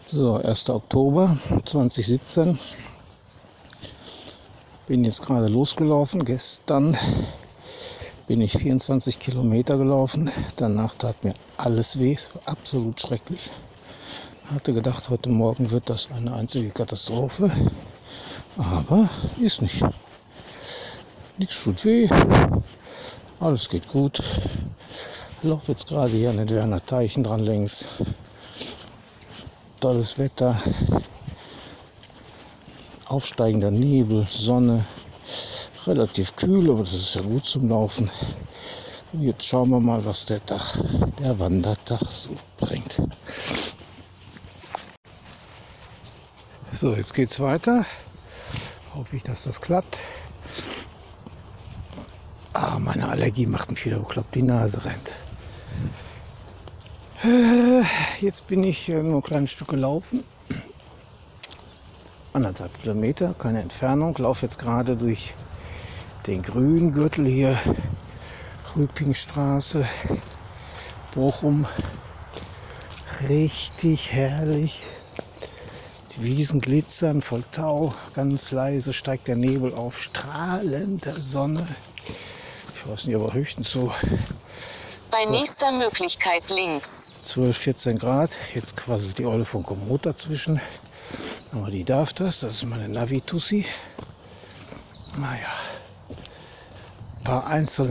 So, 1. Oktober 2017. Bin jetzt gerade losgelaufen. Gestern bin ich 24 Kilometer gelaufen. Danach tat mir alles weh. Es war absolut schrecklich. Hatte gedacht, heute Morgen wird das eine einzige Katastrophe. Aber ist nicht. Nichts tut weh. Alles geht gut. Ich laufe jetzt gerade hier an den Werner Teichen dran längs. Tolles Wetter. Aufsteigender Nebel, Sonne. Relativ kühl, aber das ist ja gut zum Laufen. Und jetzt schauen wir mal, was der Wandertag so bringt. So, jetzt geht's weiter. Hoffe ich, dass das klappt. Meine Allergie macht mich wieder bekloppt, die Nase rennt. Jetzt bin ich nur ein kleines Stück gelaufen. 1,5 Kilometer, keine Entfernung. Laufe jetzt gerade durch den Grüngürtel hier. Rüpingstraße, Bochum. Richtig herrlich. Die Wiesen glitzern voll Tau. Ganz leise steigt der Nebel auf. Strahlende Sonne. Ich weiß nicht, aber höchstens so bei nächster Möglichkeit links. 12, 14 Grad. Jetzt quasselt die Olle von Komoot dazwischen. Aber die darf das. Das ist meine Navi-Tussi. Naja. Ein paar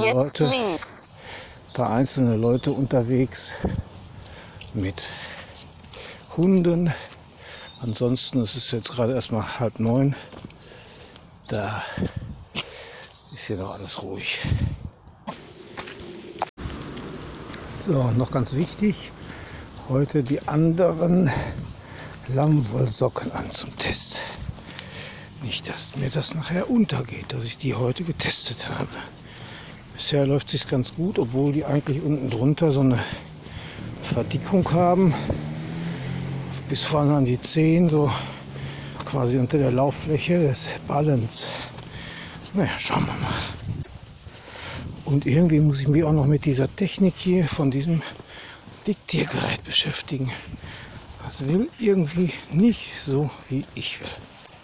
einzelne Leute unterwegs mit Hunden. Ansonsten ist es jetzt gerade erstmal 8:30. Da ist hier noch alles ruhig. So, noch ganz wichtig, heute die anderen Lammwollsocken an zum Test. Nicht, dass mir das nachher untergeht, dass ich die heute getestet habe. Bisher läuft es sich ganz gut, obwohl die eigentlich unten drunter so eine Verdickung haben. Bis vorne an die Zehen, so quasi unter der Lauffläche des Ballens. Naja, schauen wir mal. Und irgendwie muss ich mich auch noch mit dieser Technik hier von diesem Diktiergerät beschäftigen. Das will irgendwie nicht so, wie ich will.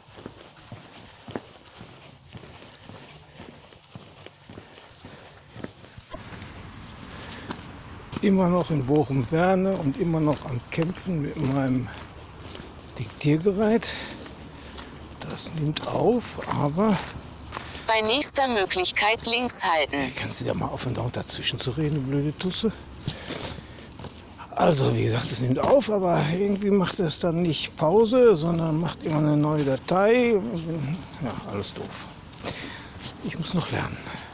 Immer noch in Bochum-Werne und immer noch am Kämpfen mit meinem Diktiergerät. Das nimmt auf, aber bei nächster Möglichkeit links halten. Kannst du da mal aufhören, dazwischen zu reden, du blöde Tusse? Also, wie gesagt, es nimmt auf, aber irgendwie macht es dann nicht Pause, sondern macht immer eine neue Datei. Ja, alles doof. Ich muss noch lernen.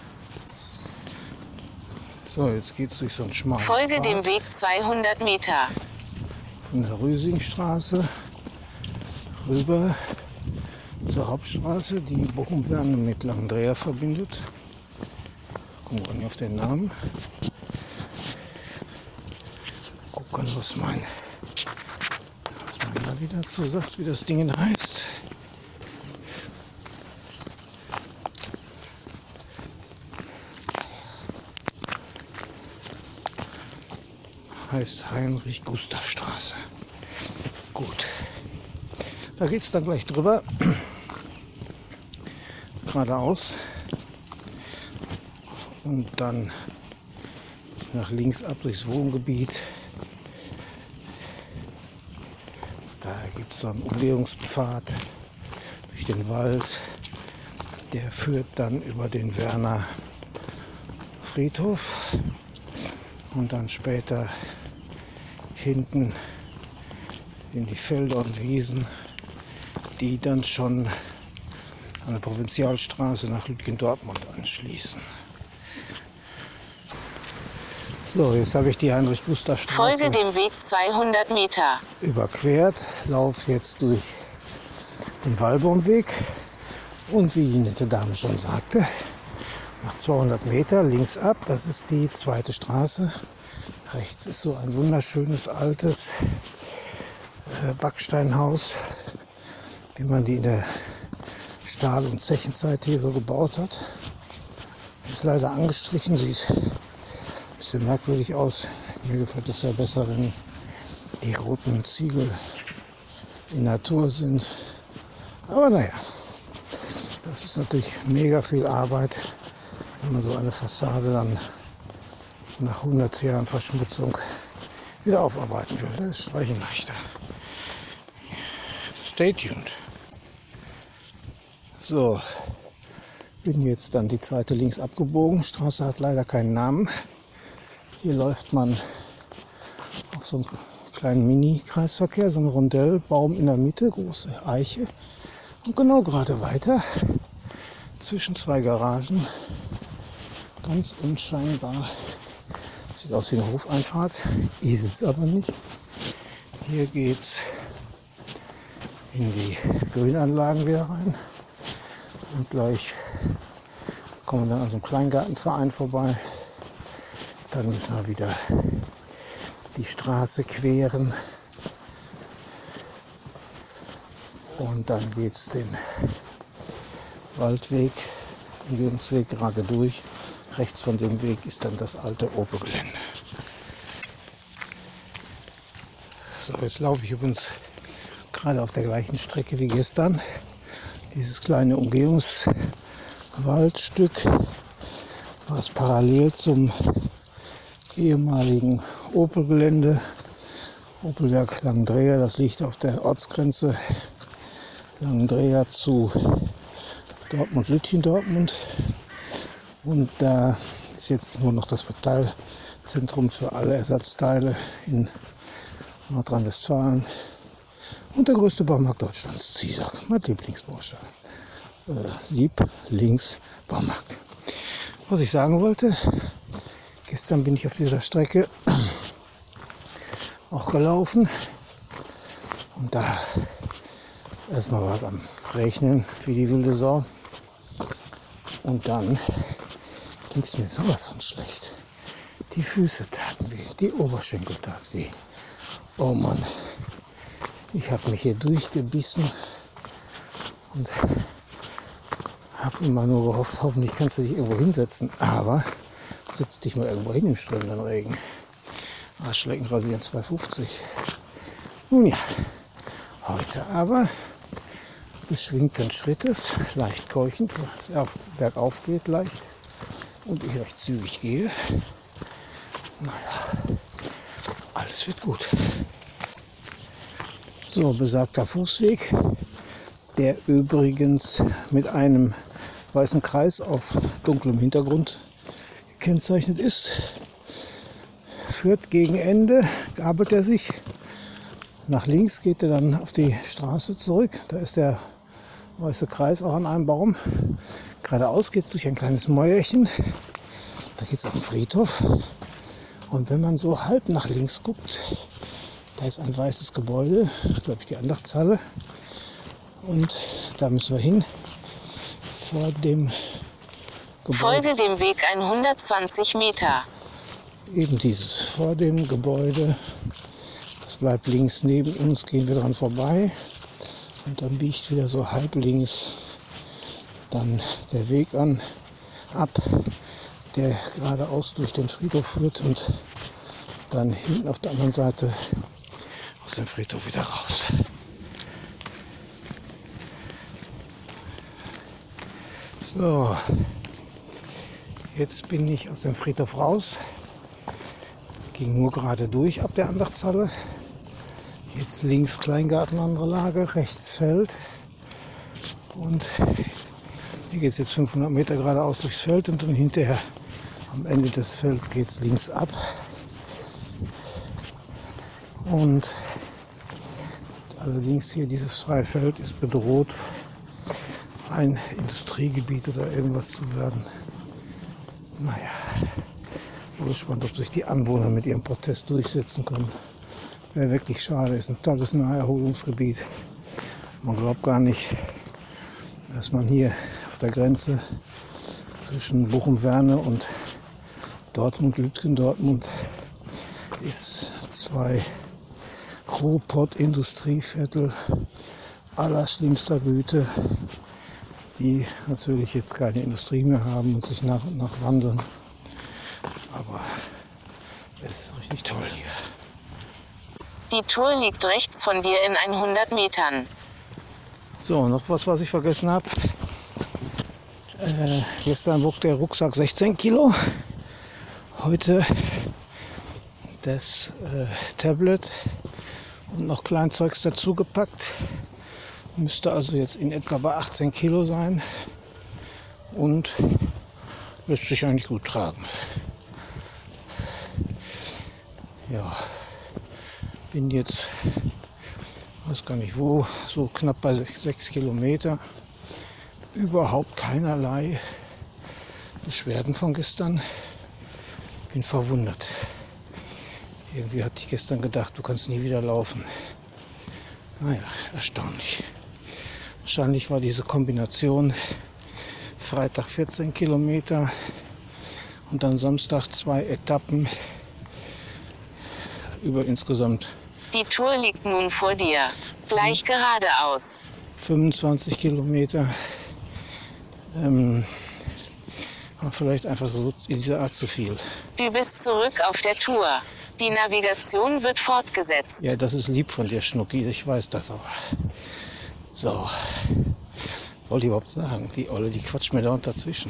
So, jetzt geht es durch so einen schmalen Folge Pfad dem Weg 200 Meter. von der Rüsingstraße rüber zur Hauptstraße, die Bochum-Werne mit Langendreher verbindet. Gucken wir nicht auf den Namen. Gucken, was mein Navi dazu sagt, wie das Ding heißt. Heißt Heinrich-Gustav-Straße. Gut. Da geht es dann gleich drüber. Geradeaus. Und dann nach links ab durchs Wohngebiet. Da gibt es so einen Umgehungspfad durch den Wald. Der führt dann über den Werner Friedhof. Und dann später hinten in die Felder und Wiesen, die dann schon an der Provinzialstraße nach Lütgendortmund anschließen. So, jetzt habe ich die Heinrich-Gustav-Straße Folge dem Weg 200 Meter. überquert, laufe jetzt durch den Wallbaumweg und wie die nette Dame schon sagte, nach 200 Meter links ab, das ist die zweite Straße. Rechts ist so ein wunderschönes altes Backsteinhaus, wie man die in der Stahl- und Zechenzeit hier so gebaut hat. Ist leider angestrichen, sieht ein bisschen merkwürdig aus. Mir gefällt es ja besser, wenn die roten Ziegel in Natur sind. Aber naja, das ist natürlich mega viel Arbeit, wenn man so eine Fassade dann nach 100 Jahren Verschmutzung wieder aufarbeiten will. Das ist Streichen leichter. Stay tuned. So, bin jetzt dann die zweite links abgebogen. Straße hat leider keinen Namen. Hier läuft man auf so einen kleinen Mini-Kreisverkehr, so ein Rondell, Baum in der Mitte, große Eiche. Und genau gerade weiter, zwischen zwei Garagen, ganz unscheinbar. Sieht aus wie eine Hofeinfahrt, ist es aber nicht. Hier geht's in die Grünanlagen wieder rein. Und gleich kommen wir dann an so einem Kleingartenverein vorbei. Dann müssen wir wieder die Straße queren. Und dann geht es den Waldweg, Umgehungsweg gerade durch. Rechts von dem Weg ist dann das alte Opel-Gelände. So, jetzt laufe ich übrigens gerade auf der gleichen Strecke wie gestern. Dieses kleine Umgehungswaldstück, was parallel zum ehemaligen Opel-Gelände, Opelwerk Langendreher, das liegt auf der Ortsgrenze Langendreher zu Dortmund-Lütchen-Dortmund. Und da ist jetzt nur noch das Verteilzentrum für alle Ersatzteile in Nordrhein-Westfalen. Und der größte Baumarkt Deutschlands, Ziesag, mein Lieblingsbaustein. Lieblingsbaumarkt. Was ich sagen wollte, gestern bin ich auf dieser Strecke auch gelaufen. Und da erstmal war es am Regnen wie die wilde Sau. Und dann ging es mir sowas von schlecht. Die Füße taten weh, die Oberschenkel taten weh. Oh Mann. Ich habe mich hier durchgebissen und habe immer nur gehofft, hoffentlich kannst du dich irgendwo hinsetzen. Aber setz dich mal irgendwo hin im strömenden Regen. Arschlecken rasieren 2,50. Nun ja, heute aber beschwingten Schrittes, leicht keuchend, weil es bergauf geht leicht und ich recht zügig gehe. Naja, alles wird gut. So, besagter Fußweg, der übrigens mit einem weißen Kreis auf dunklem Hintergrund gekennzeichnet ist, führt gegen Ende, gabelt er sich. Nach links geht er dann auf die Straße zurück. Da ist der weiße Kreis auch an einem Baum. Geradeaus geht es durch ein kleines Mäuerchen. Da geht es auf den Friedhof. Und wenn man so halb nach links guckt, da ist ein weißes Gebäude, glaube ich die Andachtshalle. Und da müssen wir hin. Vor dem Gebäude. Folge dem Weg 120 Meter. Eben dieses, vor dem Gebäude. Das bleibt links neben uns, gehen wir dran vorbei. Und dann biegt wieder so halb links dann der Weg ab, der geradeaus durch den Friedhof führt und dann hinten auf der anderen Seite aus dem Friedhof wieder raus. So, jetzt bin ich aus dem Friedhof raus, ging nur gerade durch ab der Andachtshalle. Jetzt links Kleingarten, andere Lage, rechts Feld und hier geht es jetzt 500 Meter geradeaus durchs Feld und dann hinterher am Ende des Felds geht es links ab. Und allerdings hier dieses freie Feld ist bedroht, ein Industriegebiet oder irgendwas zu werden. Naja, bin gespannt, ob sich die Anwohner mit ihrem Protest durchsetzen können. Wäre wirklich schade, ist ein tolles Naherholungsgebiet. Man glaubt gar nicht, dass man hier auf der Grenze zwischen Bochum-Werne und Dortmund-Lütgendortmund ist zwei Ruhrpott-Industrieviertel allerschlimmster Güte, die natürlich jetzt keine Industrie mehr haben und sich nach und nach wandeln. Aber es ist richtig toll hier. Die Tour liegt rechts von dir in 100 Metern. So, noch was ich vergessen habe. Gestern wog der Rucksack 16 Kilo. Heute das Tablet und noch Kleinzeugs dazu gepackt. Müsste also jetzt in etwa bei 18 Kilo sein und lässt sich eigentlich gut tragen. Ja, bin jetzt, weiß gar nicht wo, so knapp bei 6 Kilometer. Überhaupt keinerlei Beschwerden von gestern. Bin verwundert. Irgendwie hatte ich gestern gedacht, du kannst nie wieder laufen. Naja, erstaunlich. Wahrscheinlich war diese Kombination Freitag 14 Kilometer und dann Samstag 2 Etappen über insgesamt Die Tour liegt nun vor dir. Gleich geradeaus. 25 Kilometer. War vielleicht einfach so in dieser Art zu viel. Du bist zurück auf der Tour. Die Navigation wird fortgesetzt. Ja, das ist lieb von dir, Schnucki, ich weiß das aber. So, wollte ich überhaupt sagen, die Olle, die quatscht mir da und dazwischen.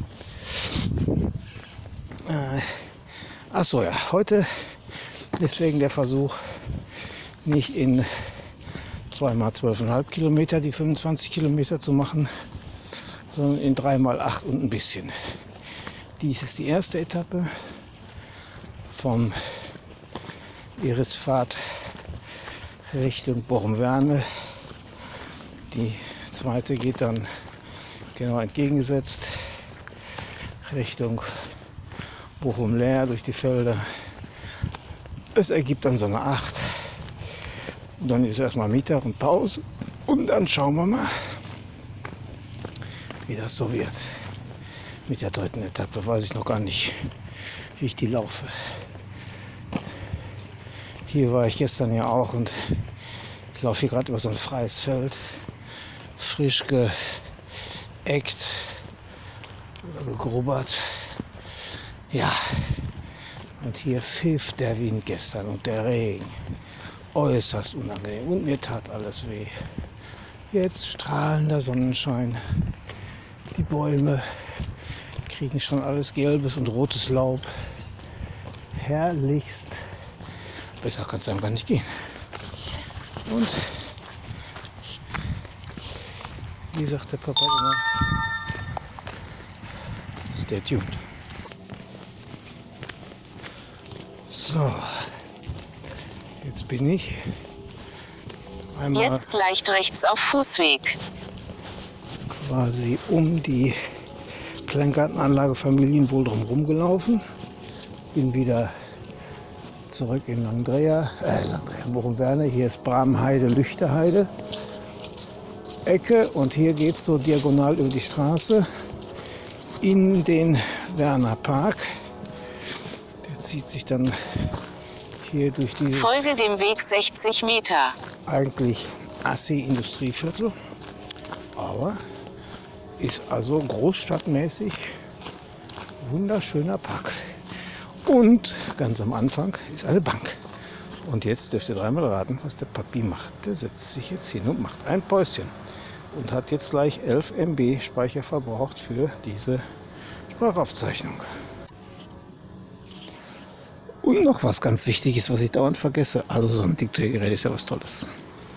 Achso, ja, heute deswegen der Versuch, nicht in 2x12,5 Kilometer die 25 Kilometer zu machen, sondern in 3x8 und ein bisschen. Dies ist die erste Etappe vom Irisfahrt Richtung Bochum-Werne. Die zweite geht dann genau entgegengesetzt Richtung Bochum-Leer durch die Felder. Es ergibt dann so eine 8. Und dann ist erstmal Mittag und Pause. Und dann schauen wir mal, wie das so wird. Mit der dritten Etappe weiß ich noch gar nicht, wie ich die laufe. Hier war ich gestern ja auch und ich laufe hier gerade über so ein freies Feld. Frisch geeckt oder gegrubbert. Ja, und hier pfiff der Wind gestern und der Regen. Äußerst unangenehm und mir tat alles weh. Jetzt strahlender Sonnenschein. Die Bäume kriegen schon alles gelbes und rotes Laub. Herrlichst. Besser kann es einem gar nicht gehen. Und wie sagt der Papa immer, stay tuned. So, jetzt bin ich einmal Jetzt leicht rechts auf Fußweg. quasi um die Kleingartenanlage Familienwohl drumherum gelaufen. Bin wieder zurück in Langdreher, Bochum-Werne. Hier ist Bramheide, Lüchterheide. Ecke und hier geht es so diagonal über die Straße in den Werner Park. Der zieht sich dann hier durch dieses Folge dem Weg 60 Meter. eigentlich Assi-Industrieviertel, aber ist also großstadtmäßig wunderschöner Park. Und ganz am Anfang ist eine Bank. Und jetzt dürft ihr dreimal raten, was der Papi macht. Der setzt sich jetzt hin und macht ein Päuschen. Und hat jetzt gleich 11 MB Speicher verbraucht für diese Sprachaufzeichnung. Und noch was ganz Wichtiges, was ich dauernd vergesse. Also so ein Diktiergerät ist ja was Tolles.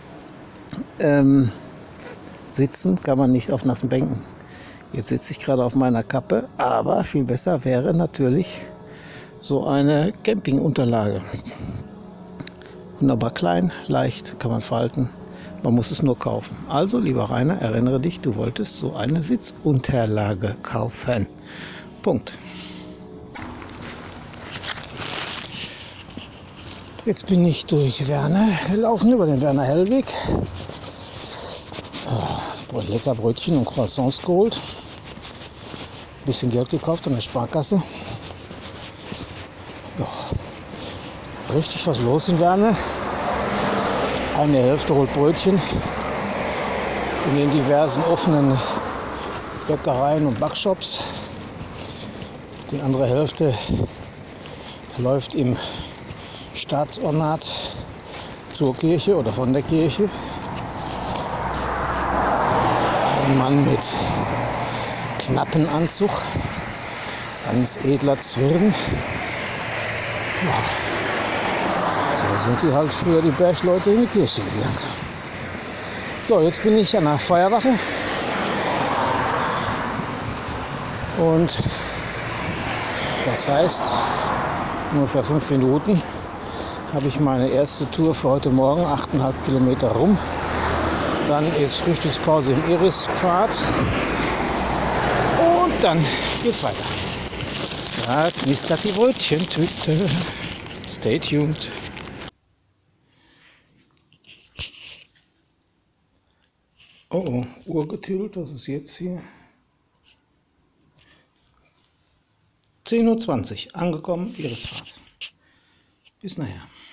Sitzen kann man nicht auf nassen Bänken. Jetzt sitze ich gerade auf meiner Kappe, aber viel besser wäre natürlich so eine Campingunterlage. Wunderbar klein, leicht, kann man falten. Man muss es nur kaufen. Also, lieber Rainer, erinnere dich, du wolltest so eine Sitzunterlage kaufen. Punkt. Jetzt bin ich durch Werne gelaufen, über den Werner Hellweg. Lecker Brötchen und Croissants geholt. Bisschen Geld gekauft an der Sparkasse. Ja, richtig was los in Werne. Eine Hälfte holt Brötchen in den diversen offenen Bäckereien und Backshops. Die andere Hälfte läuft im Staatsornat zur Kirche oder von der Kirche. Ein Mann mit Knappenanzug, ganz edler Zwirn. Ja, so sind die halt früher die Bergleute in die Kirche gegangen. So, jetzt bin ich an der Feuerwache und das heißt, ungefähr 5 Minuten habe ich meine erste Tour für heute Morgen, 8,5 Kilometer rum. Dann ist Frühstückspause im Irispfad und dann geht's weiter. Da knistert die Brötchentüte. Stay tuned. Oh, oh, Uhr getüdelt, was ist jetzt hier? 10:20 Uhr, angekommen, Irispfad. Bis nachher.